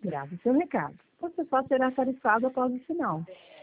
Grave seu recado. Você só será tarifado após o sinal.